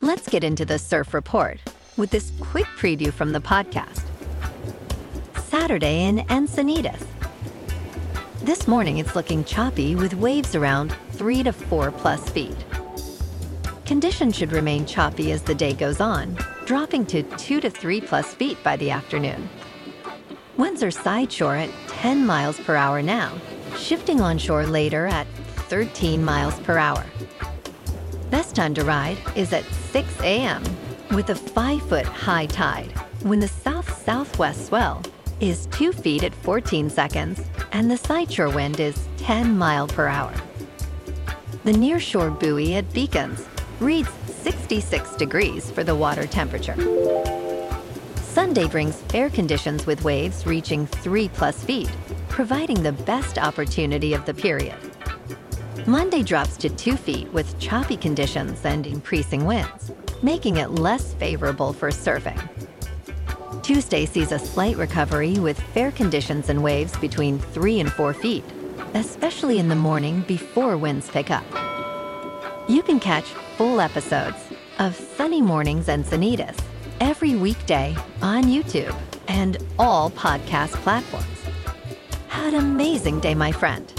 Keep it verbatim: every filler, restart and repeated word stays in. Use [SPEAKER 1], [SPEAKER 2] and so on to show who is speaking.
[SPEAKER 1] Let's get into the surf report with this quick preview from the podcast. Saturday in Encinitas. This morning it's looking choppy with waves around three to four plus feet. Conditions should remain choppy as the day goes on, dropping to two to three plus feet by the afternoon. Winds are sideshore at ten miles per hour now, shifting onshore later at thirteen miles per hour. Best time to ride is at six a.m. with a five-foot high tide, when the south-southwest swell is two feet at fourteen seconds and the sideshore wind is ten mile per hour. The nearshore buoy at Beacons reads sixty-six degrees for the water temperature. Sunday brings fair conditions with waves reaching three plus feet, providing the best opportunity of the period. Monday drops to two feet with choppy conditions and increasing winds, making it less favorable for surfing. Tuesday sees a slight recovery with fair conditions and waves between three and four feet, especially in the morning before winds pick up. You can catch full episodes of Sunny Mornings Encinitas every weekday on YouTube and all podcast platforms. Have an amazing day, my friend.